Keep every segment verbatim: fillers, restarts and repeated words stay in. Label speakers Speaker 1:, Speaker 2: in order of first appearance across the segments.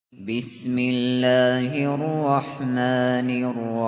Speaker 1: بسم الله الرحمن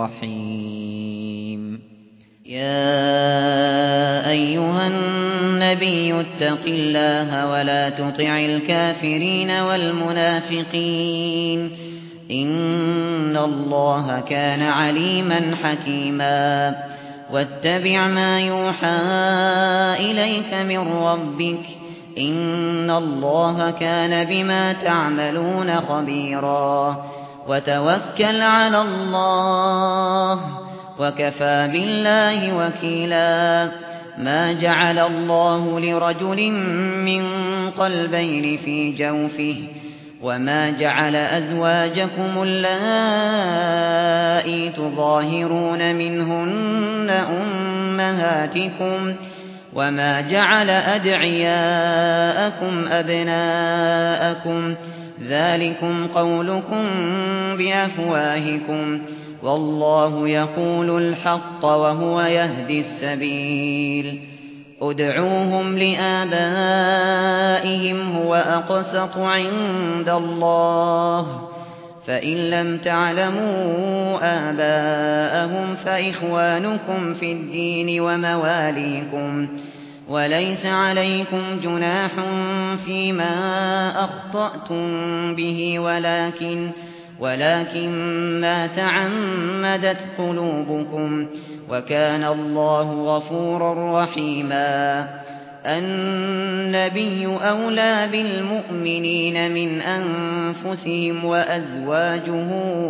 Speaker 1: الرحيم يا أيها النبي اتق الله ولا تطع الكافرين والمنافقين إن الله كان عليما حكيما واتبع ما يوحى إليك من ربك إن الله كان بما تعملون خبيرا وتوكل على الله وكفى بالله وكيلا ما جعل الله لرجل من قلبين في جوفه وما جعل أزواجكم اللائي تظاهرون منهن أمهاتكم وما جعل أدعياءكم أبناءكم ذلكم قولكم بأفواهكم والله يقول الحق وهو يهدي السبيل ادعوهم لآبائهم هو أقسط عند الله فإن لم تعلموا آباءهم فإخوانكم في الدين ومواليكم وليس عليكم جناح فيما أخطأتم به ولكن ولكن ما تعمدت قلوبكم وكان الله غفورا رحيما النبي أولى بالمؤمنين من أنفسهم وأزواجه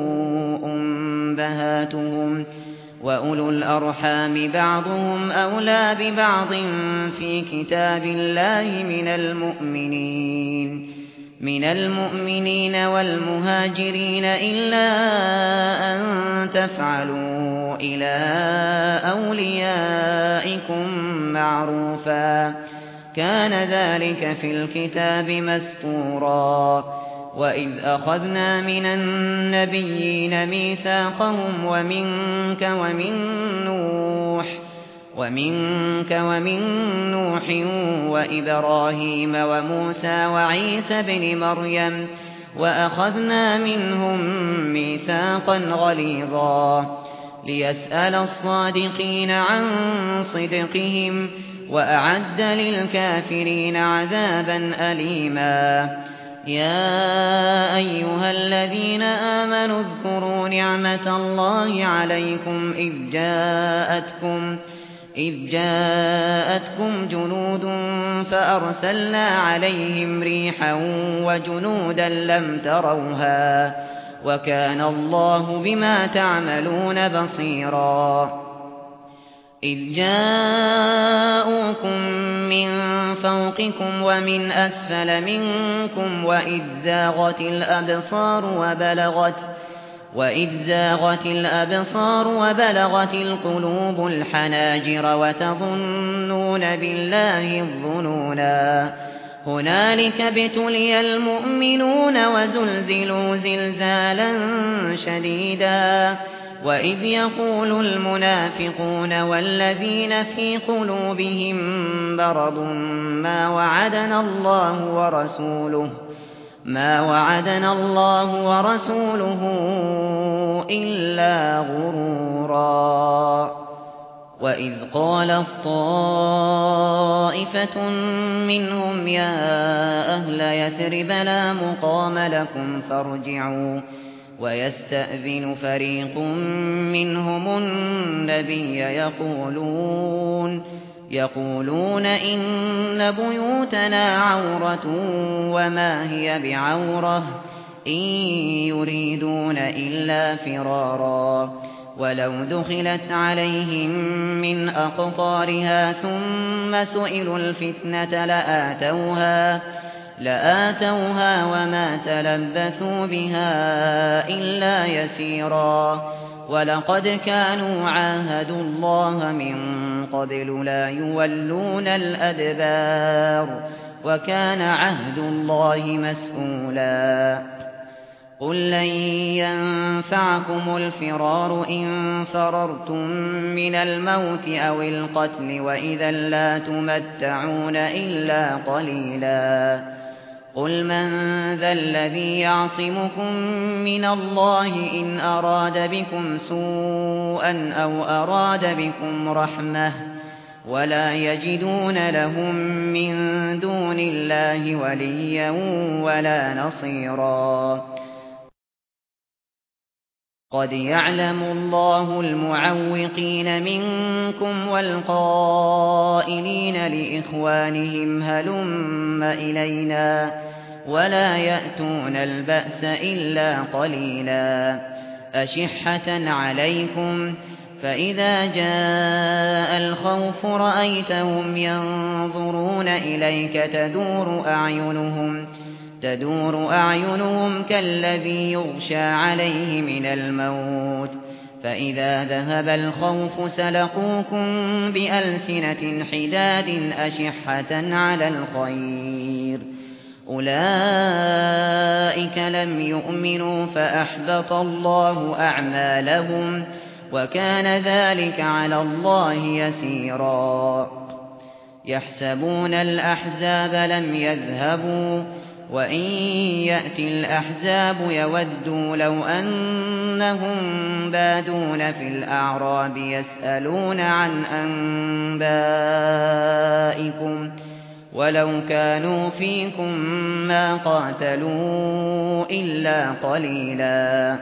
Speaker 1: أمهاتهم وأولو الأرحام بعضهم أولى ببعض في كتاب الله من المؤمنين من المؤمنين والمهاجرين إلا أن تفعلوا إلى أوليائكم معروفا كان ذلك في الكتاب مسطورا وإذ أخذنا من النبيين ميثاقهم ومنك ومن نوح ومنك ومن نوح وإبراهيم وموسى وعيسى بن مريم وأخذنا منهم ميثاقا غليظا ليسأل الصادقين عن صدقهم وأعد للكافرين عذابا أليما يا أيها الذين آمنوا اذكروا نعمة الله عليكم إذ جاءتكم إذ جاءتكم جنود فأرسلنا عليهم ريحا وجنودا لم تروها وكان الله بما تعملون بصيرا إذ جاءوكم من فوقكم ومن أسفل منكم وإذ زاغت الأبصار وبلغت وإذ زاغت الأبصار وبلغت القلوب الحناجر وتظنون بالله الظنونا هنالك ابتلي المؤمنون وزلزلوا زلزالا شديدا وإذ يقول المنافقون والذين في قلوبهم مرض ما وعدنا الله ورسوله ما وعدنا الله ورسوله إلا غرورا وإذ قالت طائفة منهم يا أهل يثرب لا مقام لكم فارجعوا ويستأذن فريق منهم النبي يقولون يقولون إن بيوتنا عورة وما هي بعورة إن يريدون إلا فرارا ولو دخلت عليهم من أقطارها ثم سئلوا الفتنة لآتوها لآتوها وما تلبثوا بها إلا يسيرا ولقد كانوا عاهدوا الله من قبل لا يولون الأدبار وكان عهد الله مسؤولا قل لن ينفعكم الفرار إن فررتم من الموت أو القتل وإذا لا تمتعون إلا قليلا قل من ذا الذي يعصمكم من الله إن أراد بكم سوءا أو أراد بكم رحمة ولا يجدون لهم من دون الله وليا ولا نصيرا قد يعلم الله المعوقين منكم والقائلين لإخوانهم هلم إلينا ولا يأتون البأس إلا قليلا أشحة عليكم فإذا جاء الخوف رأيتهم ينظرون إليك تدور أعينهم تدور أعينهم كالذي يغشى عليه من الموت فإذا ذهب الخوف سلقوكم بألسنة حداد أشحة على الخير أولئك لم يؤمنوا فأحبط الله أعمالهم وكان ذلك على الله يسيرا يحسبون الأحزاب لم يذهبوا وإن يأتي الأحزاب يودوا لو أنهم بادون في الأعراب يسألون عن أنبائكم ولو كانوا فيكم ما قاتلوا إلا قليلا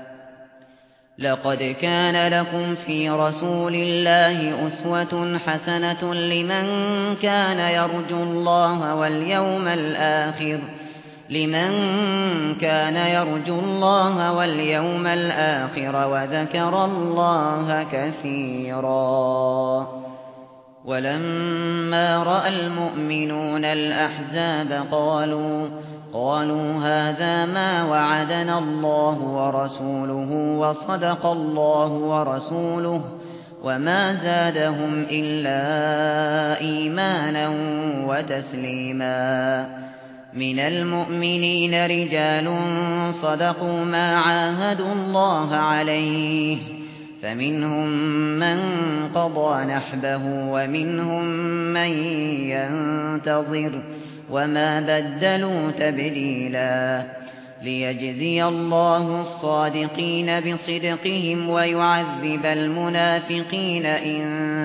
Speaker 1: لقد كان لكم في رسول الله أسوة حسنة لمن كان يرجو الله واليوم الآخر لمن كان يرجو الله واليوم الآخر وذكر الله كثيرا ولما رأى المؤمنون الأحزاب قالوا قالوا هذا ما وعدنا الله ورسوله وصدق الله ورسوله وما زادهم إلا إيمانا وتسليما من المؤمنين رجال صدقوا ما عاهدوا الله عليه فمنهم من قضى نحبه ومنهم من ينتظر وما بدلوا تبديلا ليجزي الله الصادقين بصدقهم ويعذب المنافقين إن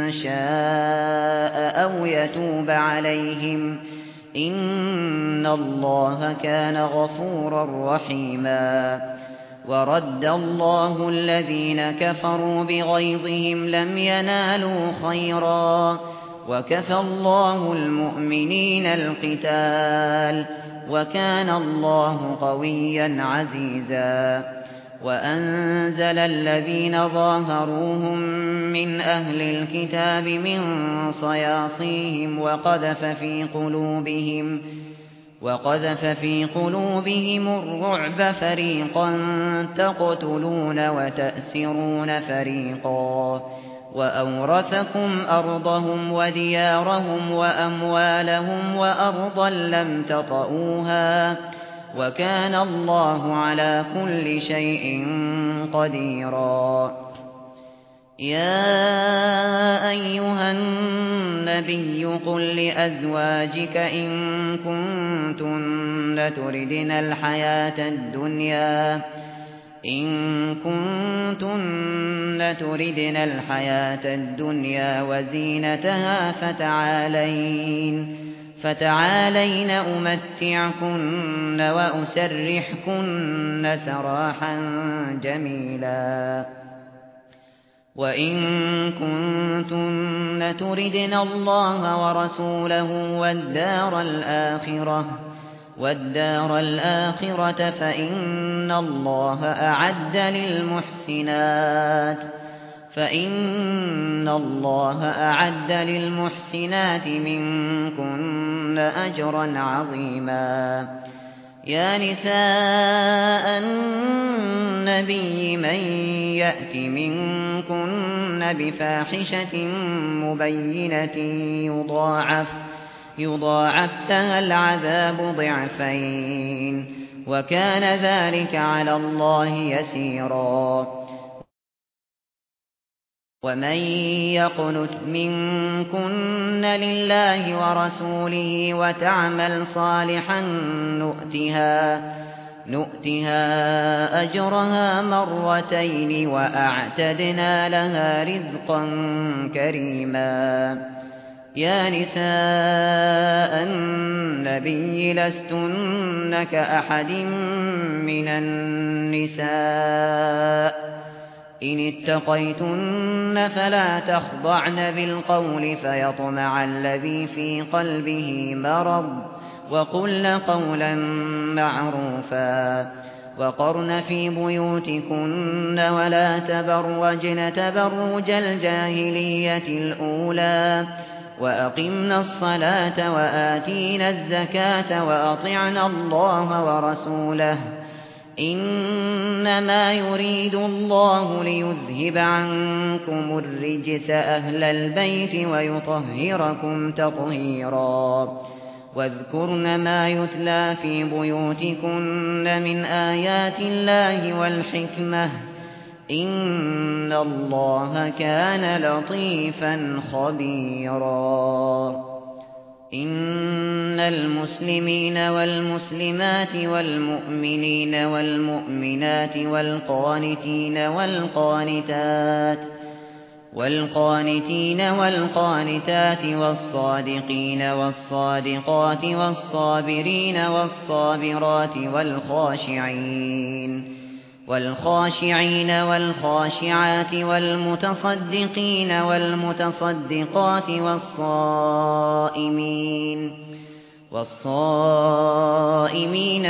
Speaker 1: شاء أو يتوب عليهم إن الله كان غفورا رحيما ورد الله الذين كفروا بغيظهم لم ينالوا خيرا وكفى الله المؤمنين القتال وكان الله قويا عزيزا وأنزل الذين ظاهروهم من أهل الكتاب من صياصيهم وقذف في قلوبهم وقذف في قلوبهم الرعب فريقا تقتلون وتأسرون فريقا وأورثكم أرضهم وديارهم وأموالهم وأرضا لم تطئوها وكان الله على كل شيء قديرا يا أيها النبي قل لأزواجك إن كنتن تردن الحياة الدنيا إن كنتن تردن الحياة الدنيا وزينتها فتعالين فتعالين أمتعكن وأسرحكن سراحا جميلا وإن كنتن تردن الله ورسوله والدار الآخرة والدار الآخرة فإن الله أعد للمحسنات فإن الله أعد للمحسنات منكن أجرا عظيما يا نساء النبي من يأت منكن بفاحشة مبينة يضاعف يضاعف لها العذاب ضعفين وكان ذلك على الله يسيرا ومن يقنت منكن لله ورسوله وتعمل صالحا نؤتها نؤتها أجرها مرتين وأعتدنا لها رزقا كريما. يا نساء النبي لستن كأحد من النساء إن اتقيتن فلا تخضعن بالقول فيطمع الذي في قلبه مرض وقلن قولا معروفا. وقرن في بيوتكن ولا تبرجن تبرج الجاهلية الأولى وأقمنا الصلاة وآتينا الزكاة وأطعنا الله ورسوله إنما يريد الله ليذهب عنكم الرجس أهل البيت ويطهركم تطهيرا. واذكرن ما يتلى في بيوتكن من آيات الله والحكمة إن الله كان لطيفا خبيرا. إن المسلمين والمسلمات والمؤمنين والمؤمنات والقانتين والقانتات والقانتين والقانتات والصادقين والصادقات والصابرين والصابرات والخاشعين والخاشعين والخاشعات والمتصدقين والمتصدقات والصائمين والصائمين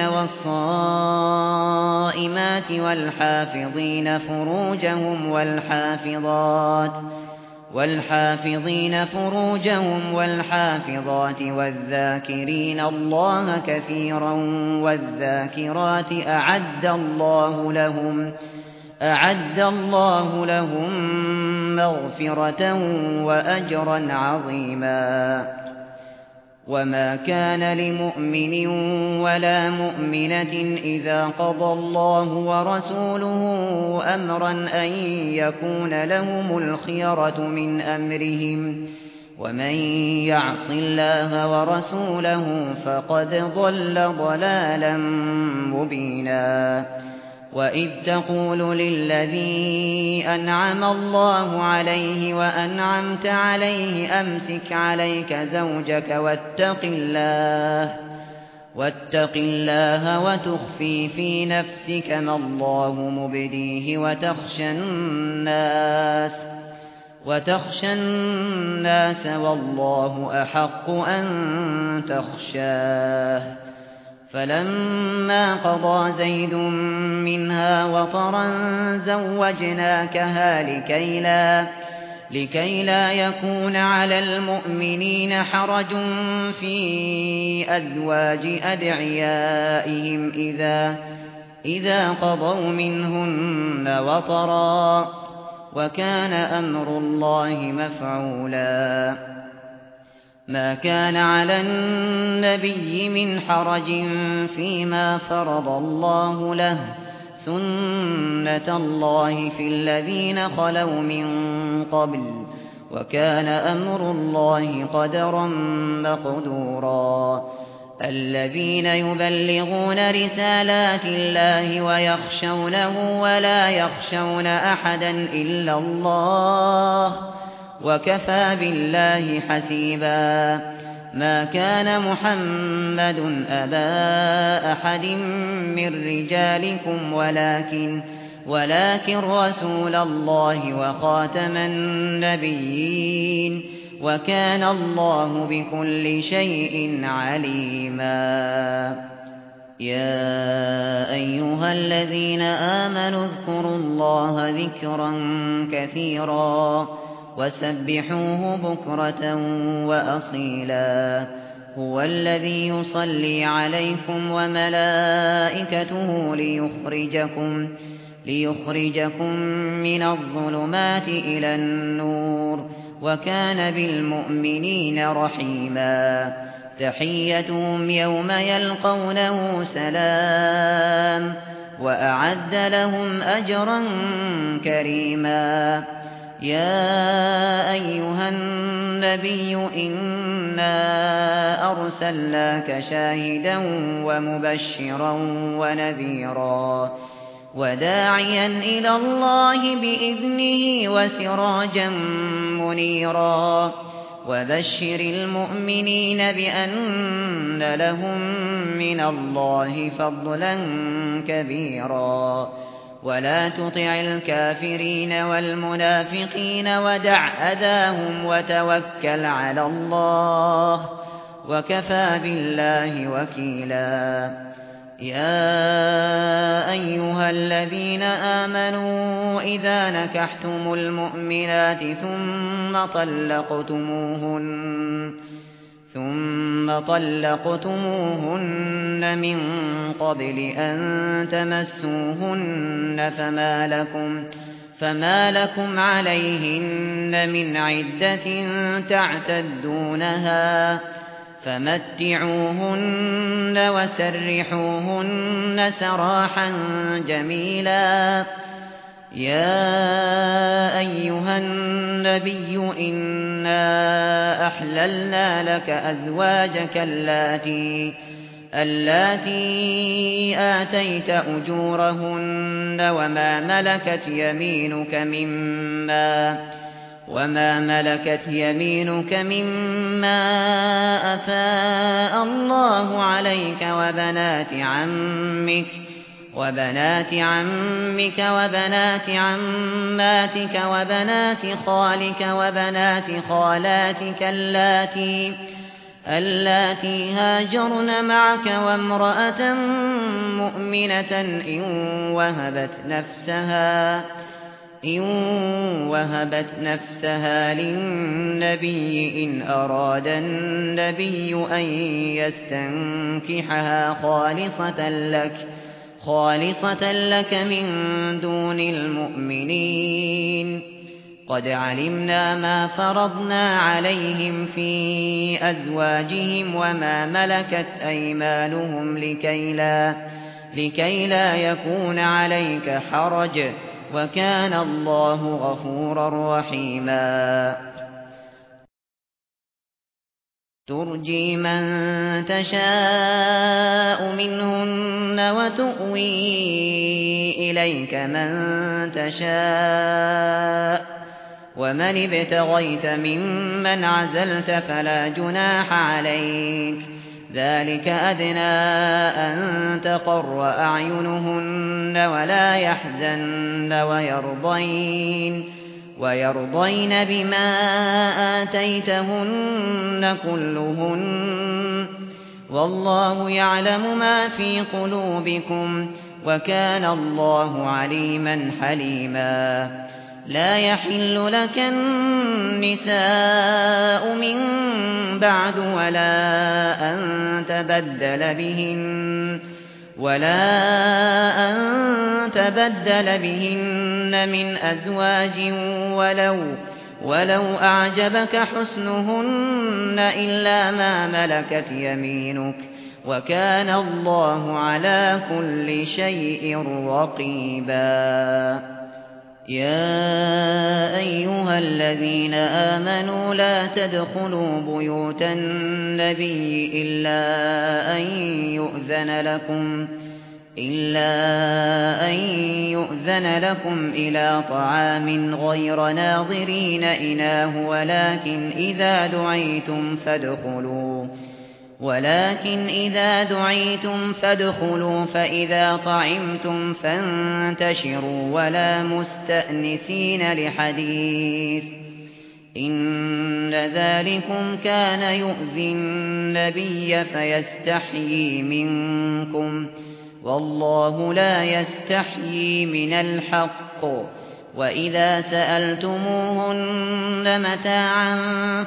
Speaker 1: والصائمات والحافظين فروجهم والحافظات والحافظين فروجهم والحافظات والذاكرين الله كثيرا والذاكرات أعد الله لهم أعد الله لهم مغفرة وأجرا عظيما. وما كان لمؤمن ولا مؤمنة إذا قضى الله ورسوله أمرا أن يكون لهم الخيرة من أمرهم ومن يعص الله ورسوله فقد ضل ضلالا مبينا. وإذ تقول للذي أنعم الله عليه وأنعمت عليه أمسك عليك زوجك واتق الله واتق الله وتخفي في نفسك ما الله مبديه وتخشى الناس وتخشى الناس والله أحق أن تخشاه. فلما قضى زيد منها وطرا زوجناكها لكي لا, لكي لا يكون على المؤمنين حرج في أزواج أدعيائهم إذا, إذا قضوا منهن وطرا وكان أمر الله مفعولا. ما كان على النبي من حرج فيما فرض الله له سنة الله في الذين خلوا من قبل وكان أمر الله قدرا مقدورا. الذين يبلغون رسالات الله ويخشونه ولا يخشون أحدا إلا الله وكفى بالله حسيبا. ما كان محمد أبا أحد من رجالكم ولكن ولكن رسول الله وخاتم النبيين وكان الله بكل شيء عليما. يا أيها الذين آمنوا اذكروا الله ذكرا كثيرا وسبحوه بكرة وأصيلا. هو الذي يصلي عليكم وملائكته ليخرجكم ليخرجكم من الظلمات إلى النور وكان بالمؤمنين رحيما. تحيتهم يوم يلقونه سلام وأعد لهم أجرا كريما. يا أيها النبي إنا أرسلناك شاهدا ومبشرا ونذيرا وداعيا إلى الله بإذنه وسراجا منيرا وبشر المؤمنين بأن لهم من الله فضلا كبيرا ولا تطع الكافرين والمنافقين ودع أذاهم وتوكل على الله وكفى بالله وكيلا يا أيها الذين آمنوا إذا نكحتم المؤمنات ثم طلقتموهن ثم طلقتموهن من قبل أن تمسوهن فما لكم فما لكم عليهن من عدة تعتدونها فمتعوهن وسرحوهن سراحا جميلا يا أيها النبي إنا أحللنا لك أزواجك اللاتي اللاتي آتيت أجورهن وما ملكت يمينك مما وما ملكت يمينك مما أفاء الله عليك وبنات عمك وبنات عمك وبنات عماتك وبنات خالك وبنات خالاتك اللاتي اللاتي هاجرن معك وامرأة مؤمنة إن وهبت نفسها إن وهبت نفسها للنبي إن أراد النبي أن يستنكحها خالصة لك خالصة لك من دون المؤمنين قد علمنا ما فرضنا عليهم في أزواجهم وما ملكت أيمانهم لكي لا, لكي لا يكون عليك حرج وكان الله غفورا رحيما ترجي من تشاء منهن وتؤوي إليك من تشاء ومن ابتغيت ممن عزلت فلا جناح عليك ذلك أدنى أن تقر أعينهن ولا يحزن ويرضين ويرضين بما آتيتهن كلهن والله يعلم ما في قلوبكم وكان الله عليما حليما لا يحل لك النساء من بعد ولا أن تبدل بهن ولا أن تبدل بهن من أزواج ولو ولو أعجبك حسنهن إلا ما ملكت يمينك وكان الله على كل شيء رقيبا يا أيها الذين آمنوا لا تدخلوا بيوت النبي إلا أن يؤذن لكم إلا أن يؤذن لكم إلى طعام غير ناظرين إناه ولكن إذا دعيتم فادخلوا ولكن إذا دعيتم فادخلوا فإذا طعمتم فانتشروا ولا مستأنسين لحديث إن ذلكم كان يؤذي النبي فيستحيي منكم والله لا يستحيي من الحق وإذا سألتموهن متاعا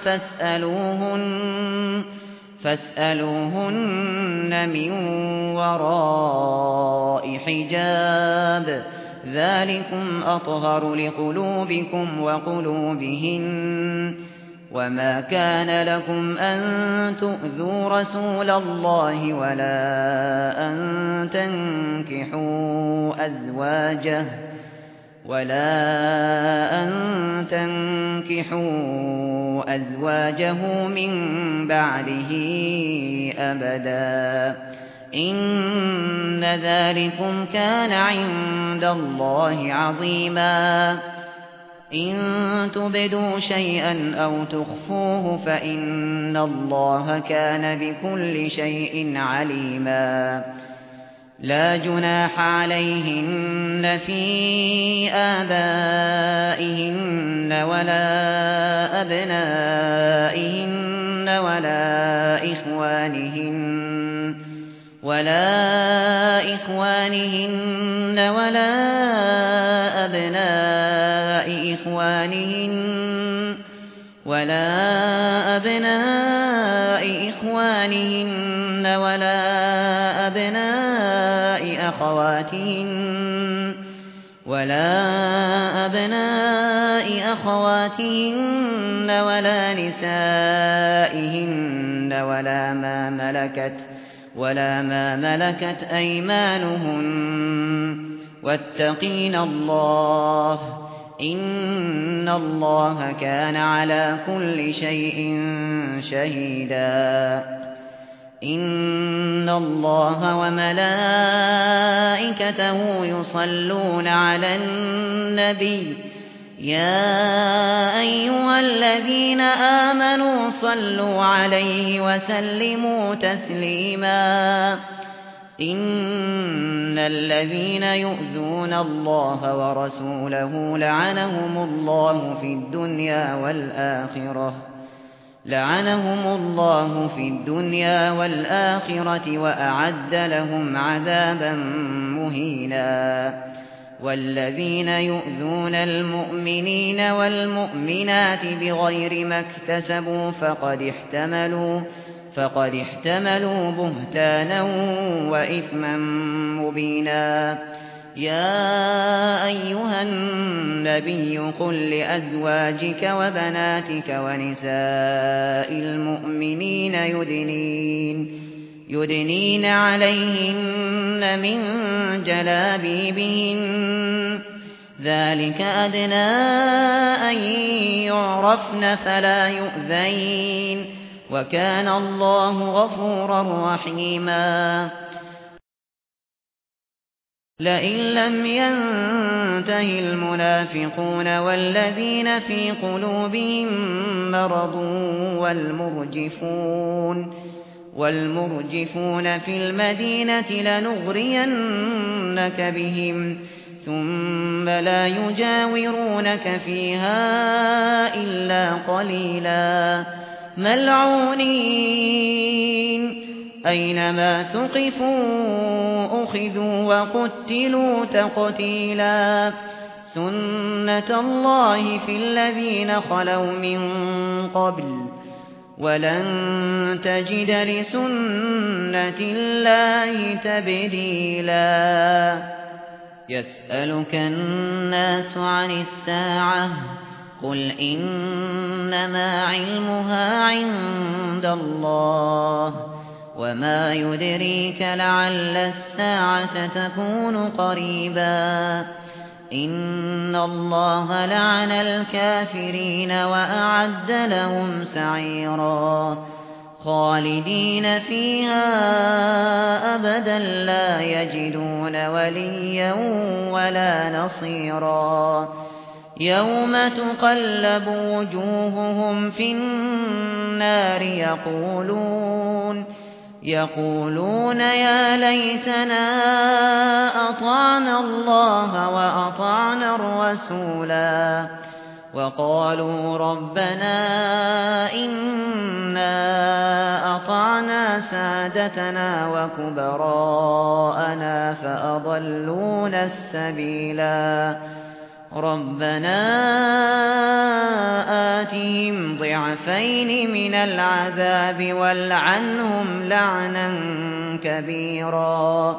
Speaker 1: فاسألوهن فاسألوهن من وراء حجاب ذلكم أطهر لقلوبكم وقلوبهن وما كان لكم أن تؤذوا رسول الله ولا أن تنكحوا أزواجه ولا أن تنكحوا أزواجه من بعده أبدا إن ذلكم كان عند الله عظيما إن تبدوا شيئا أو تخفوه فإن الله كان بكل شيء عليما لا جناح عليهن في آبائهن ولا أبنائهن ولا إخوانهن ولا إخوانهن ولا أبناء إخوانهن ولا أبناء إخوانهن ولا أبناء أخواتهن ولا أبناء أخواتهن ولا نسائهن ولا ما ملكت ولا ما ملكت أيمانهن واتقين الله إن الله كان على كل شيء شهيدا إن الله وملائكته يصلون على النبي يا أيها الذين آمنوا صلوا عليه وسلموا تسليما إن الذين يؤذون الله ورسوله لعنهم الله في الدنيا والآخرة لعنهم الله في الدنيا والآخرة وأعد لهم عذابا مهينا والذين يؤذون المؤمنين والمؤمنات بغير ما اكتسبوا فقد احتملوا فقد احتملوا بهتانا وإثما مبينا يا أيها النبي قل لأزواجك وبناتك ونساء المؤمنين يدنين يدنين عليهن من جلابيبهن ذلك أدنى أن يعرفن فلا يؤذين وكان الله غفورا رحيما لئن لم ينته المنافقون والذين في قلوبهم مرض والمرجفون والمرجفون في المدينة لنغرينك بهم ثم لا يجاورونك فيها إلا قليلا ملعونين أينما ثقفوا أخذوا وقتلوا تقتيلا سنة الله في الذين خلوا من قبل ولن تجد لسنة الله تبديلا يسألك الناس عن الساعة قل إنما علمها عند الله وما يدريك لعل الساعة تكون قريبا إن الله لعن الكافرين وأعد لهم سعيرا خالدين فيها أبدا لا يجدون وليا ولا نصيرا يوم تقلب وجوههم في النار يقولون يقولون يا ليتنا أطعنا الله وأطعنا الرسولا وقالوا ربنا إنا أطعنا سادتنا وكبراءنا فأضلونا السبيلا ربنا آتهم ضعفين من العذاب والعنهم لعنا كبيرا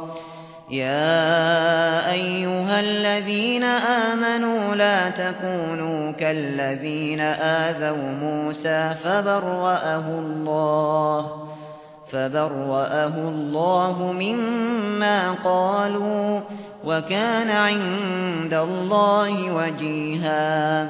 Speaker 1: يا أيها الذين آمنوا لا تكونوا كالذين آذوا موسى فبرأه الله فبرأه الله مما قالوا وكان عند الله وجيها.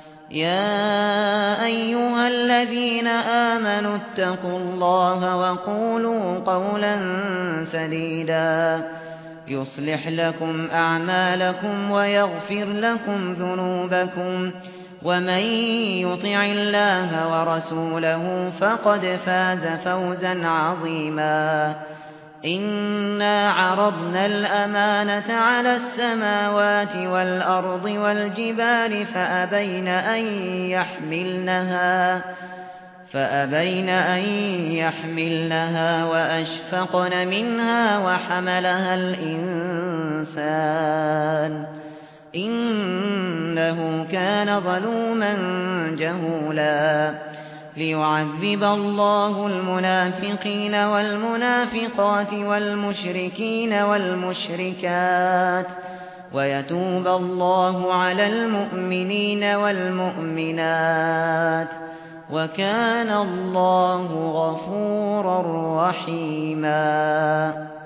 Speaker 1: يا أيها الذين آمنوا اتقوا الله وقولوا قولا سديدا يصلح لكم أعمالكم ويغفر لكم ذنوبكم ومن يطع الله ورسوله فقد فاز فوزا عظيما. إنا عرضنا الأمانة على السماوات والأرض والجبال فأبين أن يحملنها فأبين أن يحملنها وأشفقن منها وحملها الإنسان إنه كان ظلوما جهولا. ليعذب الله المنافقين والمنافقات والمشركين والمشركات ويتوب الله على المؤمنين والمؤمنات وكان الله غفورا رحيما.